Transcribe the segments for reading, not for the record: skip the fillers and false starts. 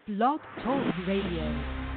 Blog Talk Radio.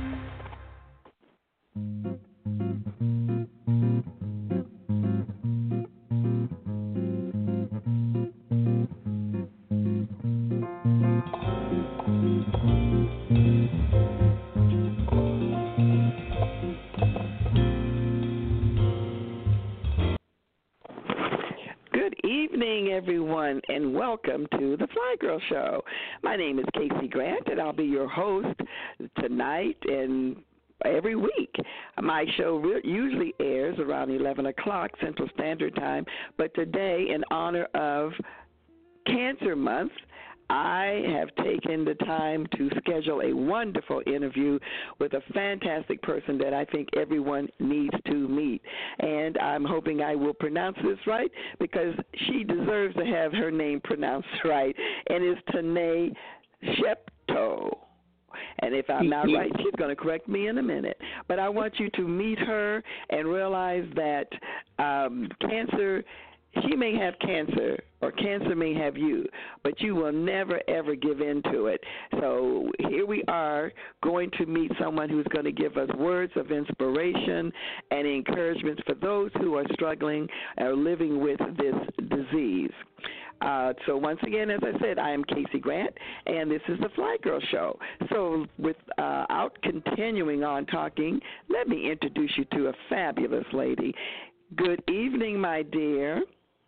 Everyone, and welcome to the Fly Girl Show. My name is Casey Grant, and I'll be your host tonight and every week. My show usually airs around 11 o'clock Central Standard Time, but today, in honor of Cancer Month, I have taken the time to schedule a wonderful interview with a fantastic person that I think everyone needs to meet. And I'm hoping I will pronounce this right because she deserves to have her name pronounced right. And it's Tanae Shepto. And if I'm not right, she's going to correct me in a minute. But I want you to meet her and realize that cancer, she may have cancer, or cancer may have you, but you will never, ever give in to it. So here we are going to meet someone who's going to give us words of inspiration and encouragement for those who are struggling or living with this disease. So once again, as I said, I am Casey Grant, and this is the Fly Girl Show. So without continuing on talking, let me introduce you to a fabulous lady. Good evening, my dear.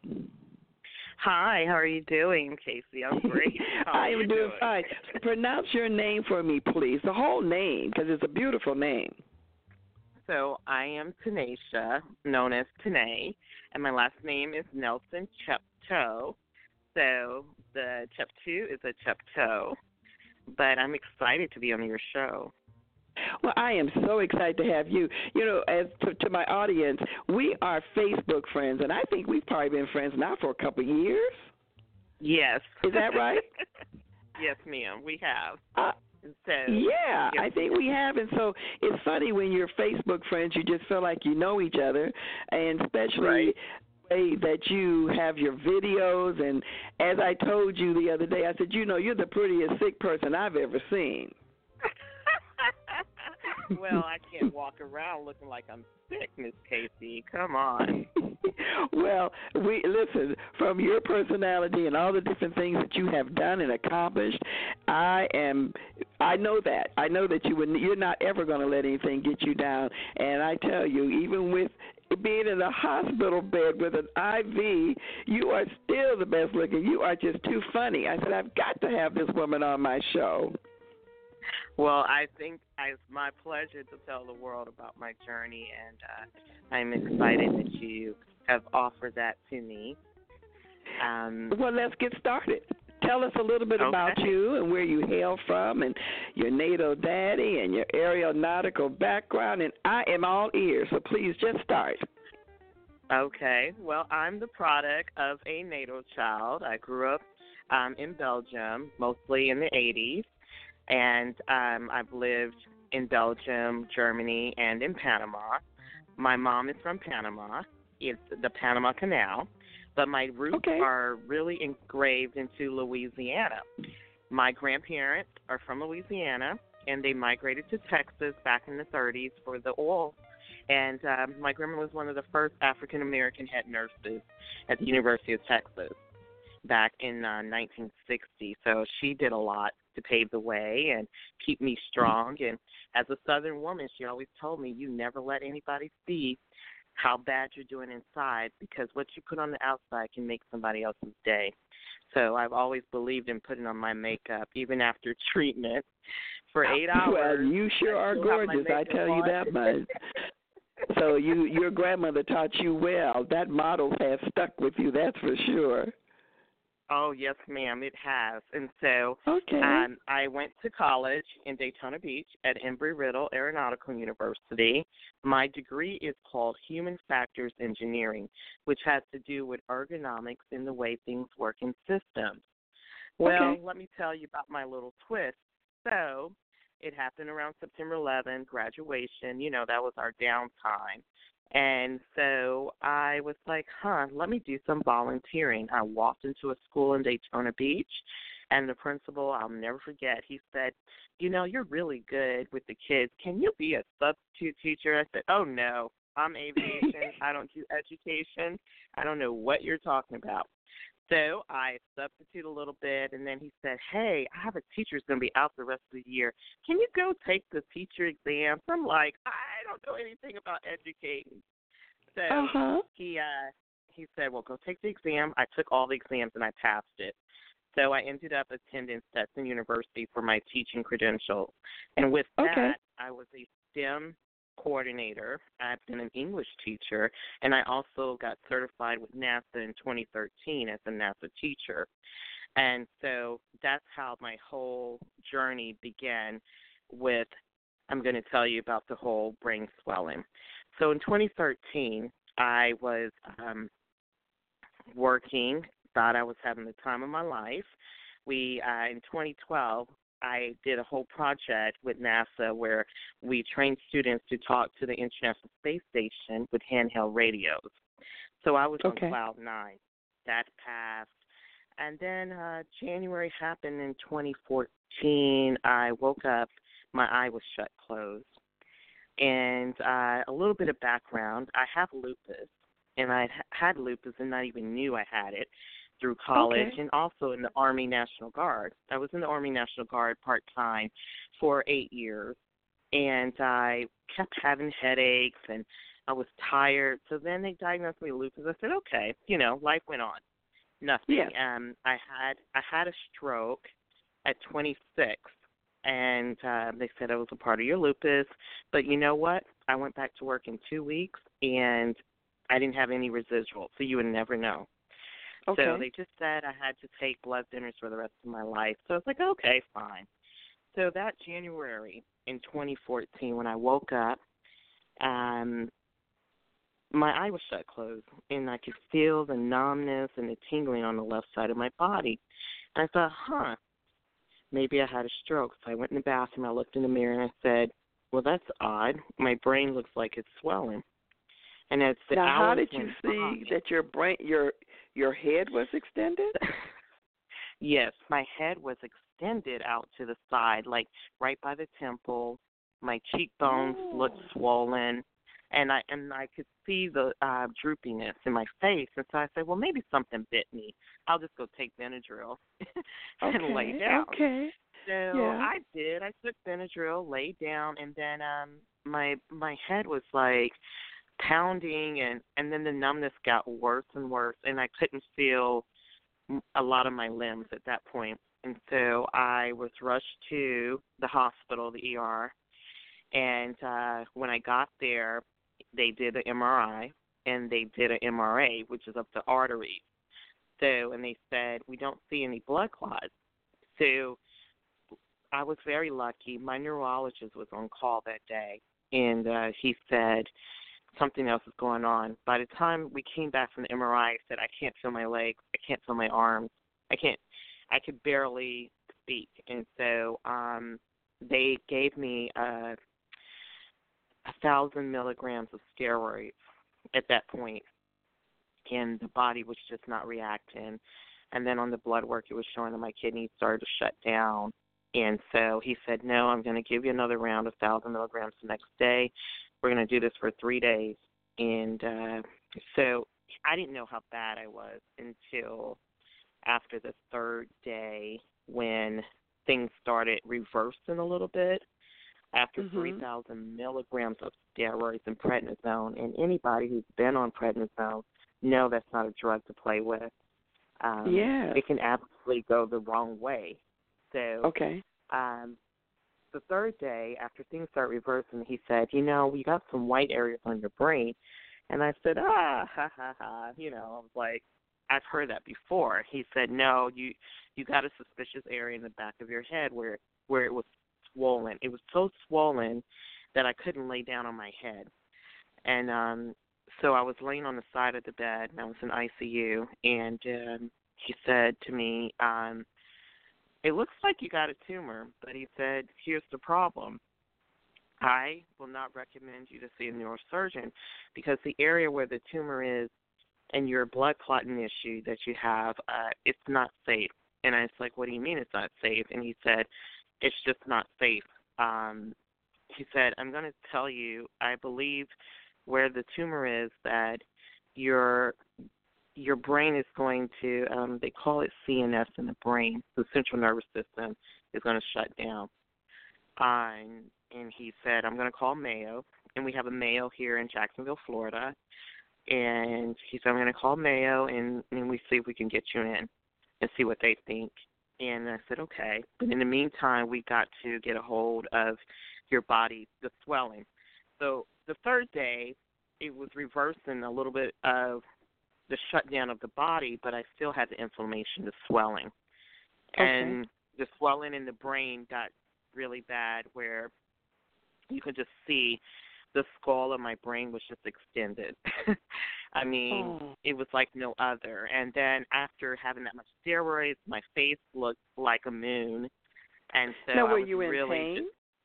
Hi, how are you doing, Casey? I'm great. I am doing fine. Pronounce your name for me, please, the whole name, because it's a beautiful name. So I am Tanisha, known as Tanae, and my last name is Nelson Chepto. So the Chepto is a Chepto, but I'm excited to be on your show. Well, I am so excited to have you. You know, as to my audience, we are Facebook friends, and I think we've probably been friends now for a couple of years. Yes. Is that right? Yes, ma'am, we have. I think we have. And so it's funny when you're Facebook friends, you just feel like you know each other, and especially the way that you have your videos. And as I told you the other day, I said, you know, you're the prettiest sick person I've ever seen. Well, I can't walk around looking like I'm sick, Miss Casey. Come on. Well, listen, from your personality and all the different things that you have done and accomplished, I know that. I know that you're not ever going to let anything get you down. And I tell you, even with being in a hospital bed with an IV, you are still the best looking. You are just too funny. I said, I've got to have this woman on my show. Well, I think it's my pleasure to tell the world about my journey, and I'm excited that you have offered that to me. Well, let's get started. Tell us a little bit about you and where you hail from and your natal daddy and your aeronautical background, and I am all ears, so please just start. Okay. Well, I'm the product of a natal child. I grew up in Belgium, mostly in the 80s. And I've lived in Belgium, Germany, and in Panama. My mom is from Panama. It's the Panama Canal. But my roots are really engraved into Louisiana. My grandparents are from Louisiana, and they migrated to Texas back in the 30s for the oil. And my grandma was one of the first African-American head nurses at the University of Texas back in 1960. So she did a lot to pave the way and keep me strong. And as a Southern woman, she always told me, you never let anybody see how bad you're doing inside, because what you put on the outside can make somebody else's day. So I've always believed in putting on my makeup, even after treatment, for 8 hours. Well, you sure are gorgeous, I tell you that much. So your grandmother taught you well. That model has stuck with you, that's for sure. Oh, yes, ma'am, it has. And so I went to college in Daytona Beach at Embry-Riddle Aeronautical University. My degree is called Human Factors Engineering, which has to do with ergonomics and the way things work in systems. Well, let me tell you about my little twist. So it happened around September 11th, graduation. You know, that was our downtime. And so I was like, let me do some volunteering. I walked into a school in Daytona Beach, And the principal, I'll never forget, he said, you know, you're really good with the kids. Can you be a substitute teacher? I said, oh, no, I'm aviation. I don't do education. I don't know what you're talking about. So I substitute a little bit, and then he said, hey, I have a teacher who's going to be out the rest of the year. Can you go take the teacher exams? I'm like, I don't know anything about educating. So he said, well, go take the exam. I took all the exams, and I passed it. So I ended up attending Stetson University for my teaching credentials. And with that, I was a STEM coordinator. I've been an English teacher, and I also got certified with NASA in 2013 as a NASA teacher. And so that's how my whole journey began with, I'm going to tell you about the whole brain swelling. So in 2013, I was working, thought I was having the time of my life. In 2012, I did a whole project with NASA where we trained students to talk to the International Space Station with handheld radios. So I was on cloud nine. That passed. And then January happened in 2014. I woke up, my eye was shut closed. And a little bit of background, I have lupus, and I had lupus and not even knew I had it through college and also in the Army National Guard. I was in the Army National Guard part-time for 8 years, and I kept having headaches, and I was tired. So then they diagnosed me with lupus. I said, okay, you know, life went on. Nothing. Yes. I had a stroke at 26, and they said it was a part of your lupus. But you know what? I went back to work in 2 weeks, and I didn't have any residual, so you would never know. Okay. So they just said I had to take blood thinners for the rest of my life. So I was like, okay, fine. So that January in 2014, when I woke up, my eye was shut closed, and I could feel the numbness and the tingling on the left side of my body. And I thought, maybe I had a stroke. So I went in the bathroom, I looked in the mirror, and I said, well, that's odd. My brain looks like it's swelling. And as the now, hours how did you went see by, that your brain, your head was extended? Yes, my head was extended out to the side, like right by the temple. My cheekbones looked swollen, and I could see the droopiness in my face. And so I said, well, maybe something bit me. I'll just go take Benadryl and lay down. Okay. So I did. I took Benadryl, laid down, and then my head was like pounding, and then the numbness got worse and worse, and I couldn't feel a lot of my limbs at that point. And so I was rushed to the hospital, the ER, and when I got there, they did an MRI, and they did an MRA, which is of the arteries. So, and they said, we don't see any blood clots. So I was very lucky. My neurologist was on call that day, and he said, something else is going on. By the time we came back from the MRI, I said, I can't feel my legs. I can't feel my arms. I could barely speak. And so they gave me 1,000 milligrams of steroids at that point, and the body was just not reacting. And then on the blood work, it was showing that my kidneys started to shut down. And so he said, no, I'm going to give you another round of 1,000 milligrams the next day. We're going to do this for 3 days. And so I didn't know how bad I was until after the third day when things started reversing a little bit. After 3,000 milligrams of steroids and prednisone, and anybody who's been on prednisone know that's not a drug to play with. It can absolutely go the wrong way. So the third day, after things start reversing, he said, you know, you got some white areas on your brain. And I said, ha, ha, ha. You know, I was like, I've heard that before. He said, no, you got a suspicious area in the back of your head where it was swollen. It was so swollen that I couldn't lay down on my head. And so I was laying on the side of the bed, and I was in ICU, and he said to me, it looks like you got a tumor, but he said, here's the problem. I will not recommend you to see a neurosurgeon because the area where the tumor is and your blood clotting issue that you have, it's not safe And I was like, what do you mean it's not safe? And he said, it's just not safe. He said, I'm going to tell you, I believe where the tumor is that your brain is going to, they call it CNS in the brain, the central nervous system is going to shut down. And he said, I'm going to call Mayo, and we have a Mayo here in Jacksonville, Florida. And he said, I'm going to call Mayo, and we see if we can get you in and see what they think. And I said, okay. But in the meantime, we got to get a hold of your body, the swelling. So the third day, it was reversing a little bit of the shutdown of the body, but I still had the inflammation, the swelling. Okay. And the swelling in the brain got really bad where you could just see the skull of my brain was just extended. I mean, It was like no other. And then after having that much steroids, my face looked like a moon. And so now, I were was you in really pain?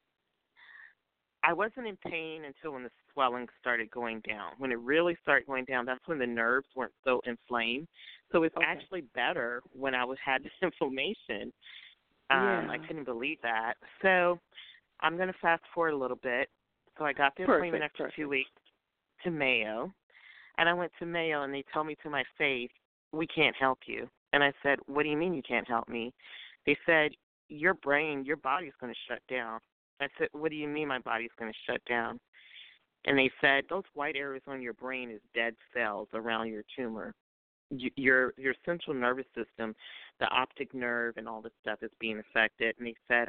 I wasn't in pain until when the swelling started going down. When it really started going down, that's when the nerves weren't so inflamed. So it's actually better when I had this inflammation. I couldn't believe that. So I'm going to fast forward a little bit. So I got the appointment after 2 weeks to Mayo. And I went to Mayo, and they told me to my face, we can't help you. And I said, what do you mean you can't help me? They said, your brain, your body's going to shut down. I said, what do you mean my body's going to shut down? And they said, those white areas on your brain is dead cells around your tumor. Your central nervous system, the optic nerve and all this stuff is being affected. And they said,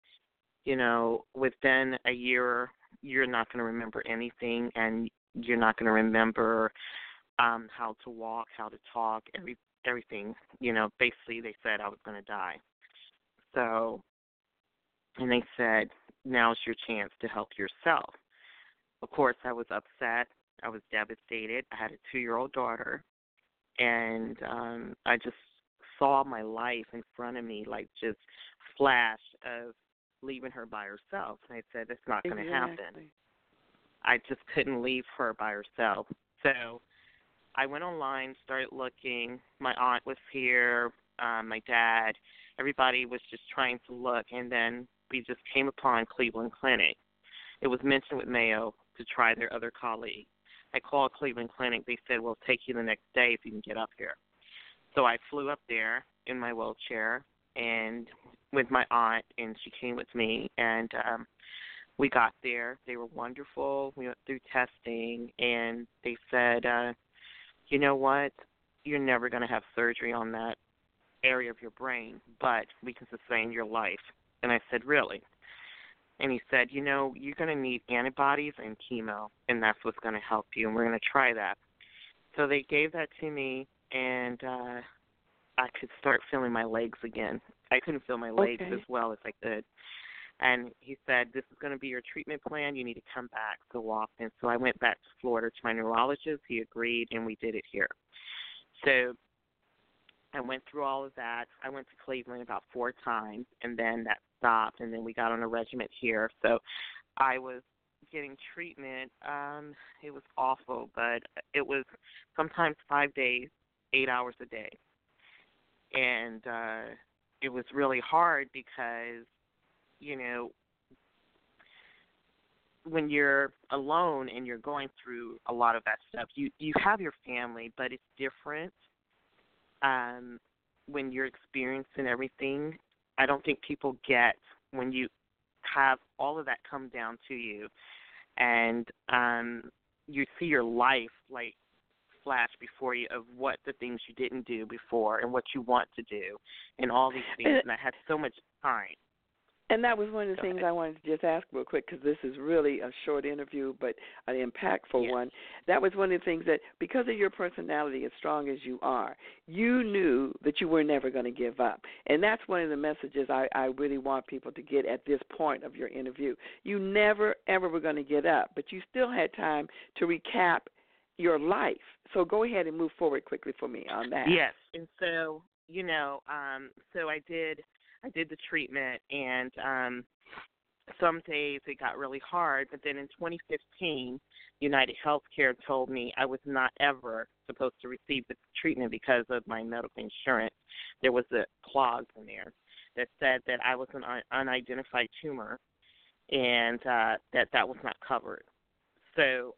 within a year, you're not going to remember anything, and you're not going to remember how to walk, how to talk, everything. Basically they said I was going to die. So, and they said, now's your chance to help yourself. Of course, I was upset. I was devastated. I had a 2-year-old daughter, and I just saw my life in front of me, like just flash of leaving her by herself. And I said, it's not going to happen. I just couldn't leave her by herself. So I went online, started looking. My aunt was here, my dad. Everybody was just trying to look, and then we just came upon Cleveland Clinic. It was mentioned with Mayo to try their other colleague. I called Cleveland Clinic. They said, we'll take you the next day if you can get up here. So I flew up there in my wheelchair and with my aunt, and she came with me, and we got there. They were wonderful. We went through testing, and they said, you know what, you're never going to have surgery on that area of your brain, but we can sustain your life. And I said, really? And he said, you're going to need antibodies and chemo, and that's what's going to help you, and we're going to try that. So they gave that to me, and I could start feeling my legs again. I couldn't feel my legs as well as I could. And he said, this is going to be your treatment plan. You need to come back so often. So I went back to Florida to my neurologist. He agreed, and we did it here. So I went through all of that. I went to Cleveland about 4 times, and then that stopped, and then we got on a regimen here. So I was getting treatment. It was awful, but it was sometimes 5 days, 8 hours a day. And it was really hard because, when you're alone and you're going through a lot of that stuff, you have your family, but it's different when you're experiencing everything. I don't think people get when you have all of that come down to you, and you see your life like flash before you of what the things you didn't do before and what you want to do and all these things. And I had so much time. And that was one of the things I wanted to just ask real quick, because this is really a short interview but an impactful one. That was one of the things that, because of your personality, as strong as you are, you knew that you were never going to give up. And that's one of the messages I really want people to get at this point of your interview. You never, ever were going to get up, but you still had time to recap your life. So go ahead and move forward quickly for me on that. Yes. And so, so I did the treatment, and some days it got really hard, but then in 2015, United Healthcare told me I was not ever supposed to receive the treatment because of my medical insurance. There was a clause in there that said that I was an unidentified tumor and that was not covered. So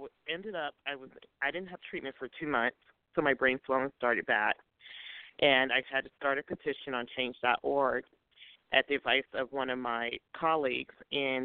I didn't have treatment for 2 months, so my brain swelling started back, and I had to start a petition on Change.org at the advice of one of my colleagues, and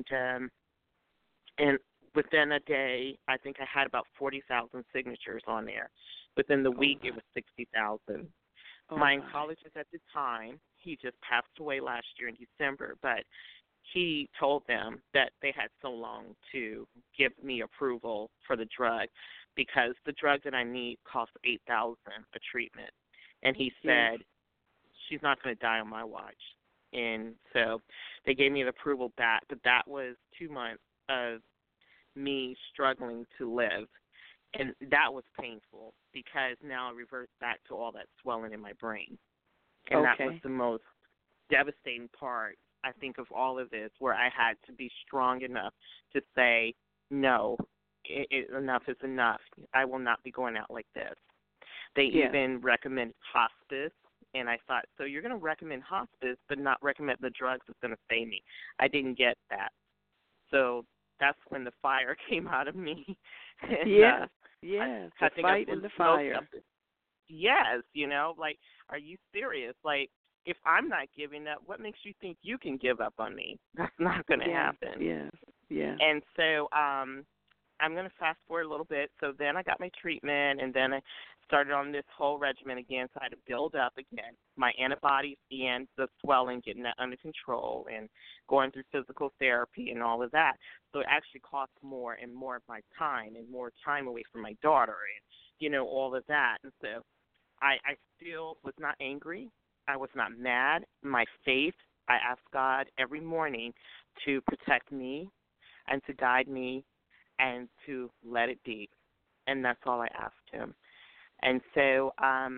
within a day, I think I had about 40,000 signatures on there. Within the week, it was 60,000. My oncologist at the time, he just passed away last year in December, but he told them that they had so long to give me approval for the drug because the drug that I need costs $8,000 a treatment. And he said, she's not going to die on my watch. And so they gave me the approval back, but that was 2 months of me struggling to live. And that was painful because now it reverts back to all that swelling in my brain. And that was the most devastating part, I think, of all of this, where I had to be strong enough to say, no, enough is enough. I will not be going out like this. They even recommend hospice. And I thought, so you're going to recommend hospice but not recommend the drugs that's going to save me. I didn't get that. So that's when the fire came out of me. And, the fight and the fire. Yes, like, are you serious? Like, if I'm not giving up, what makes you think you can give up on me? That's not going to happen. Yeah. And so I'm going to fast forward a little bit. So then I got my treatment, and then I started on this whole regimen again, so I had to build up again my antibodies and the swelling, getting that under control, and going through physical therapy and all of that. So it actually cost more and more of my time and more time away from my daughter and, all of that. And so I still was not angry. I was not mad. My faith, I asked God every morning to protect me and to guide me and to let it be. And that's all I asked him. And so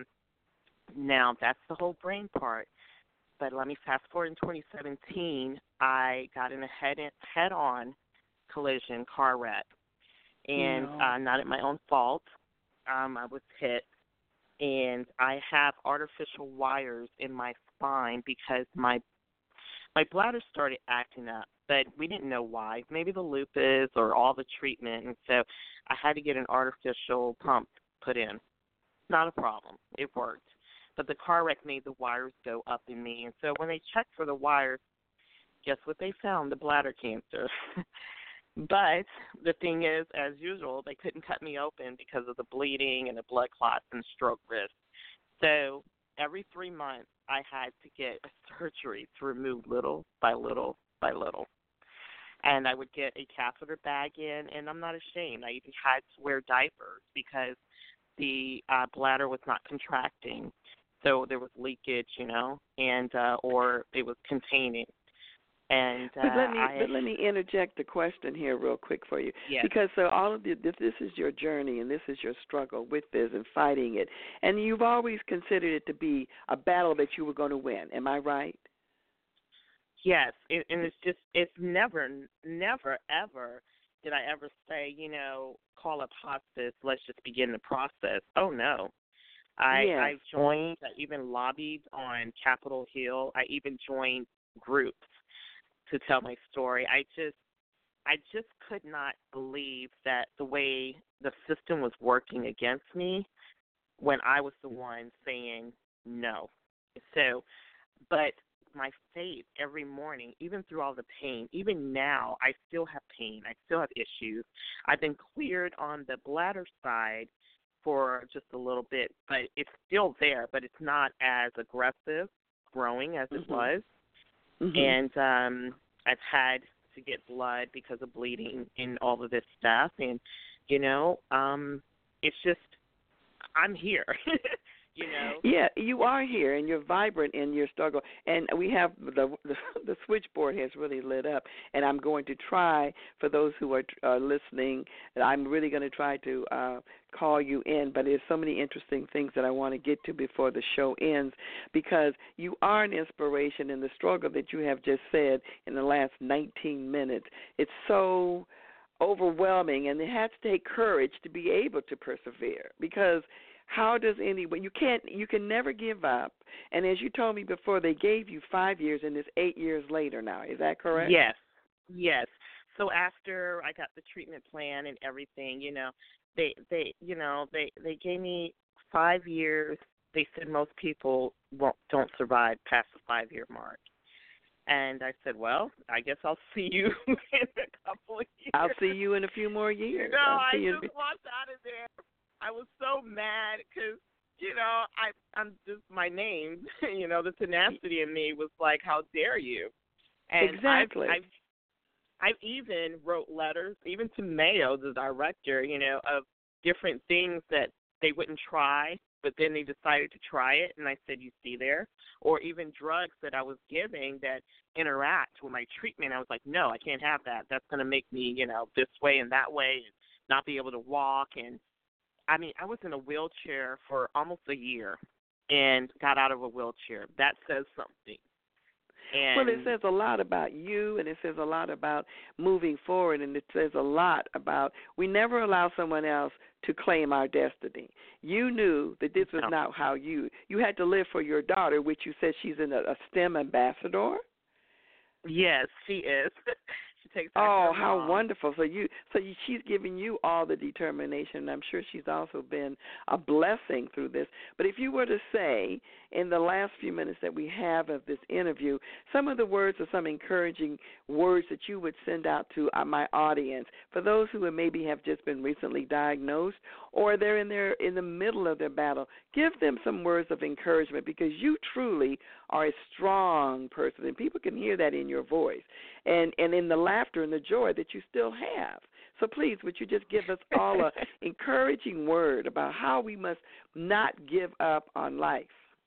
now that's the whole brain part. But let me fast forward in 2017, I got in a head-on collision car wreck. And not at my own fault. I was hit. And I have artificial wires in my spine because my bladder started acting up, but we didn't know why. Maybe the lupus or all the treatment, and so I had to get an artificial pump put in. Not a problem. It worked. But the car wreck made the wires go up in me, and so when they checked for the wires, guess what they found? The bladder cancer. But the thing is, as usual, they couldn't cut me open because of the bleeding and the blood clots and stroke risk. So every 3 months, I had to get a surgery to remove little by little by little. And I would get a catheter bag in, and I'm not ashamed. I even had to wear diapers because the bladder was not contracting. So there was leakage, and or it was containing. And but let me interject a question here real quick for you. Yes. Because so all of this is your journey and this is your struggle with this and fighting it. And you've always considered it to be a battle that you were going to win. Am I right? Yes. And it's never, ever did I ever say, call up hospice, let's just begin the process. Oh, no. I joined, I even lobbied on Capitol Hill. I even joined groups to tell my story. I just could not believe that the way the system was working against me when I was the one saying no. So, but my faith every morning, even through all the pain, even now, I still have pain. I still have issues. I've been cleared on the bladder side for just a little bit, but it's still there, but it's not as aggressive growing as it was. And I've had to get blood because of bleeding and all of this stuff. And, it's just, I'm here. you know. Yeah, you are here, and you're vibrant in your struggle. And we have the switchboard has really lit up, and I'm going to try, for those who are listening, I'm really going to try to call you in. But there's so many interesting things that I want to get to before the show ends, because you are an inspiration in the struggle that you have just said in the last 19 minutes. It's so overwhelming, and it has to take courage to be able to persevere, because how does anyone, you can never give up. And as you told me before, they gave you 5 years, and it's 8 years later now. Is that correct? Yes. So after I got the treatment plan and everything, they gave me 5 years. They said most people don't survive past the 5-year mark. And I said, well, I guess I'll see you in a couple of years. I'll see you in a few more years. I just walked out of there. I was so mad because, I'm just my name, the tenacity in me was like, how dare you? And exactly. I've even wrote letters, even to Mayo, the director, of different things that they wouldn't try, but then they decided to try it, and I said, you see there? Or even drugs that I was giving that interact with my treatment. I was like, no, I can't have that. That's going to make me, this way and that way, and not be able to walk. And, I was in a wheelchair for almost a year and got out of a wheelchair. That says something. And well, it says a lot about you, and it says a lot about moving forward, and it says a lot about we never allow someone else to claim our destiny. You knew that this was not how you had to live for your daughter, which you said she's a STEM ambassador. Yes, she is. She takes oh, how wonderful! So she's giving you all the determination, and I'm sure she's also been a blessing through this. But if you were to say, in the last few minutes that we have of this interview, some of the words or some encouraging words that you would send out to my audience, for those who maybe have just been recently diagnosed or they're in the middle of their battle, give them some words of encouragement, because you truly are a strong person, and people can hear that in your voice and in the laughter and the joy that you still have. So please, would you just give us all an encouraging word about how we must not give up on life?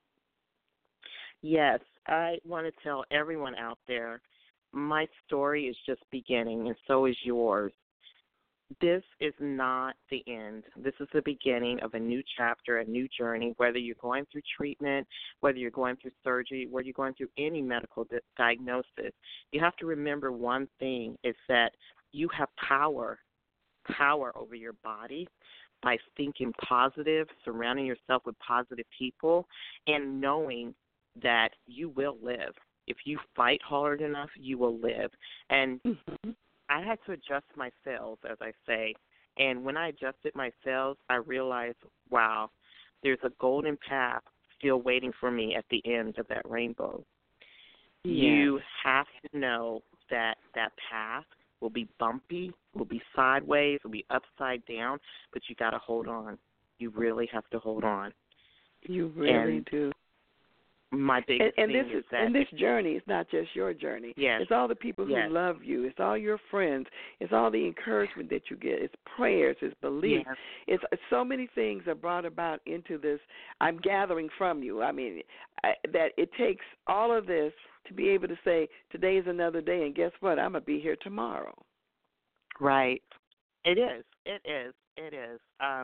Yes, I want to tell everyone out there, my story is just beginning, and so is yours. This is not the end. This is the beginning of a new chapter, a new journey, whether you're going through treatment, whether you're going through surgery, whether you're going through any medical diagnosis. You have to remember one thing, is that you have power over your body by thinking positive, surrounding yourself with positive people, and knowing that you will live. If you fight hard enough, you will live. And I had to adjust my cells, as I say. And when I adjusted my cells, I realized, wow, there's a golden path still waiting for me at the end of that rainbow. Yes. You have to know that that path will be bumpy, will be sideways, will be upside down, but you got to hold on. You really have to hold on. You really do. My biggest thing is that... And this journey is not just your journey. Yes. It's all the people who love you. It's all your friends. It's all the encouragement that you get. It's prayers. It's belief. Yes. It's so many things are brought about into this. I'm gathering from you. That it takes all of this to be able to say, today is another day, and guess what? I'm going to be here tomorrow. Right. It is. It is. It is.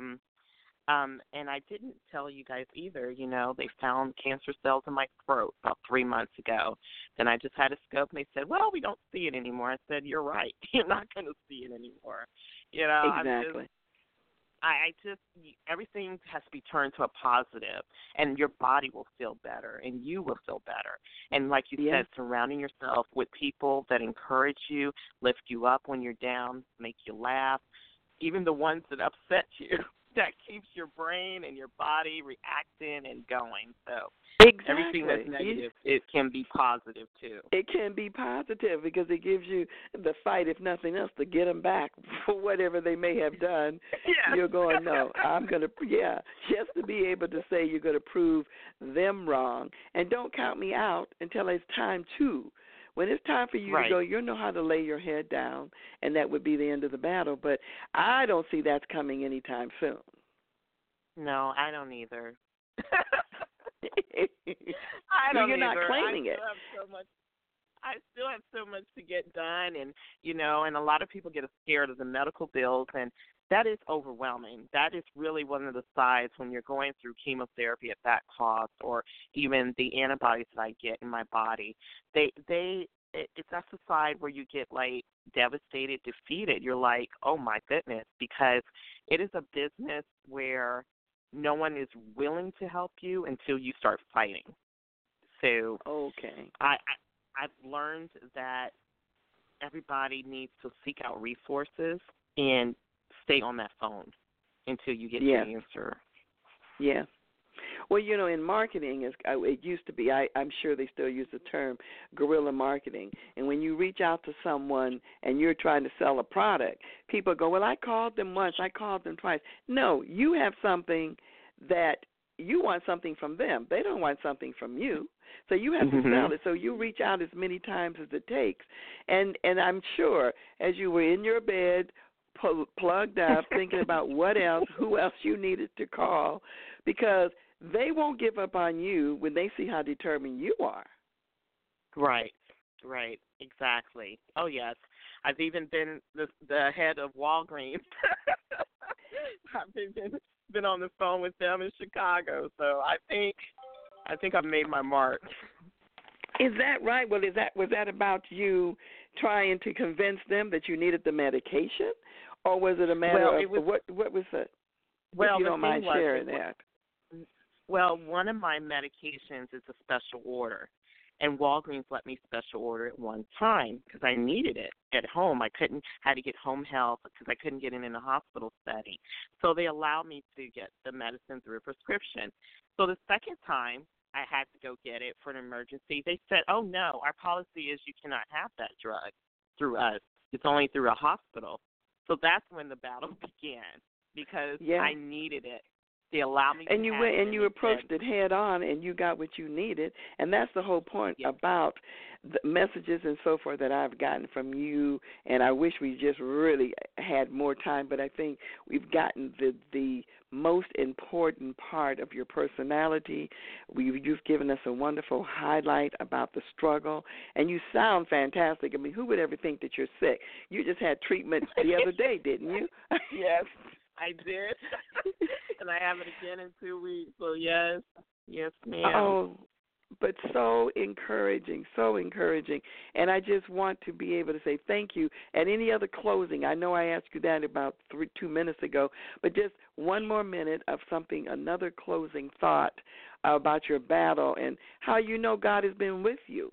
And I didn't tell you guys either, they found cancer cells in my throat about 3 months ago. Then I just had a scope, and they said, well, we don't see it anymore. I said, you're right. You're not going to see it anymore. Exactly. I just everything has to be turned to a positive, and your body will feel better, and you will feel better. And like you said, surrounding yourself with people that encourage you, lift you up when you're down, make you laugh, even the ones that upset you. That keeps your brain and your body reacting and going. So everything that's negative, it can be positive too. It can be positive because it gives you the fight, if nothing else, to get them back for whatever they may have done. You're going, no, I'm going to, just to be able to say you're going to prove them wrong. And don't count me out until it's time to. When it's time for you to go, you'll know how to lay your head down, and that would be the end of the battle. But I don't see that's coming anytime soon. No, I don't either. I don't You're not either. claiming it. I still have so much to get done, and and a lot of people get scared of the medical bills, and that is overwhelming. That is really one of the sides when you're going through chemotherapy at that cost, or even the antibodies that I get in my body. That's the side where you get like devastated, defeated. You're like, oh my goodness, because it is a business where no one is willing to help you until you start fighting. So okay, I've learned that everybody needs to seek out resources and stay on that phone until you get your answer. Yeah. Well, in marketing, it used to be, I'm sure they still use the term guerrilla marketing. And when you reach out to someone and you're trying to sell a product, people go, well, I called them once, I called them twice. No, you have something that you want something from them. They don't want something from you. So you have to sell it. So you reach out as many times as it takes. And I'm sure as you were in your bed, plugged up, thinking about who else you needed to call, because they won't give up on you when they see how determined you are. Right, exactly. Oh, yes. I've even been the head of Walgreens. I've been on the phone with them in Chicago, so I think I've made my mark. Is that right? Well, was that about you trying to convince them that you needed the medication, or was it a matter of what was it? Well, if you don't mind sharing that. Well, one of my medications is a special order, and Walgreens let me special order it one time because I needed it at home. Had to get home health because I couldn't get it in a hospital setting. So they allowed me to get the medicine through a prescription. So the second time I had to go get it for an emergency, they said, oh, no, our policy is you cannot have that drug through us. It's only through a hospital. So that's when the battle began because I needed it. They allowed me to and you approached it head on, and you got what you needed, and that's the whole point about the messages and so forth that I've gotten from you. And I wish we just really had more time, but I think we've gotten the most important part of your personality. You've given us a wonderful highlight about the struggle, and you sound fantastic. I mean, who would ever think that you're sick? You just had treatment the other day, didn't you? Yes. I did, and I have it again in 2 weeks. So yes, ma'am. Oh, but so encouraging. And I just want to be able to say thank you. And any other closing? I know I asked you that about 2 minutes ago, but just one more minute of another closing thought about your battle and how you know God has been with you.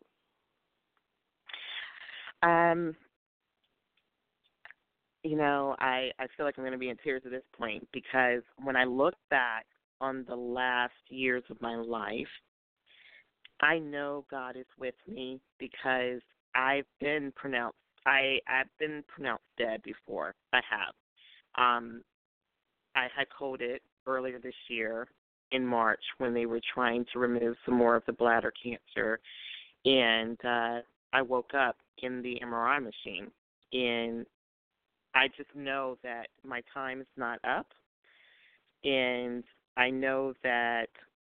I feel like I'm going to be in tears at this point because when I look back on the last years of my life, I know God is with me because I've been pronounced dead before. I have. I had coded earlier this year in March when they were trying to remove some more of the bladder cancer, and I woke up in the MRI machine, and I just know that my time is not up, and I know that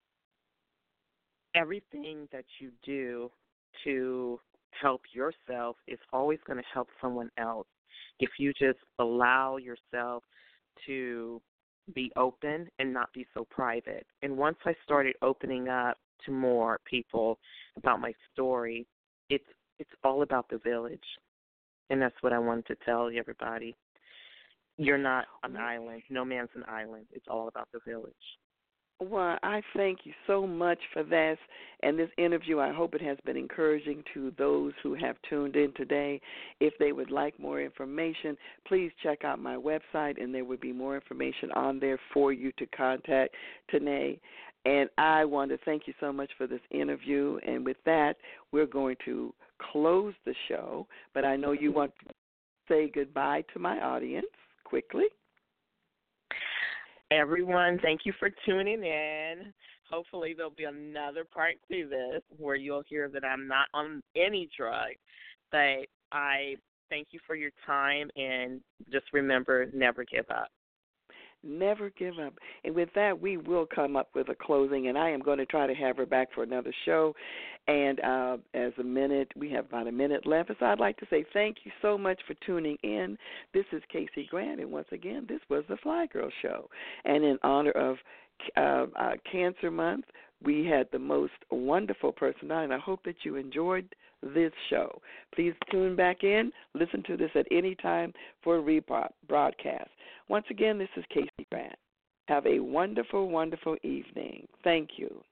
everything that you do to help yourself is always going to help someone else if you just allow yourself to be open and not be so private. And once I started opening up to more people about my story, it's all about the village. And that's what I wanted to tell everybody. You're not an island. No man's an island. It's all about the village. Well, I thank you so much for this and this interview. I hope it has been encouraging to those who have tuned in today. If they would like more information, please check out my website, and there would be more information on there for you to contact Tanae. And I want to thank you so much for this interview. And with that, we're going to close the show, but I know you want to say goodbye to my audience quickly. Everyone, thank you for tuning in. Hopefully there'll be another part to this where you'll hear that I'm not on any drug, but I thank you for your time, and just remember, never give up. Never give up. And with that, we will come up with a closing, and I am going to try to have her back for another show. And we have about a minute left. So I'd like to say thank you so much for tuning in. This is Casey Grant, and once again, this was the Fly Girl Show. And in honor of Cancer Month, we had the most wonderful person on, and I hope that you enjoyed this show. Please tune back in. Listen to this at any time for a rebroadcast. Once again, this is Casey Grant. Have a wonderful, wonderful evening. Thank you.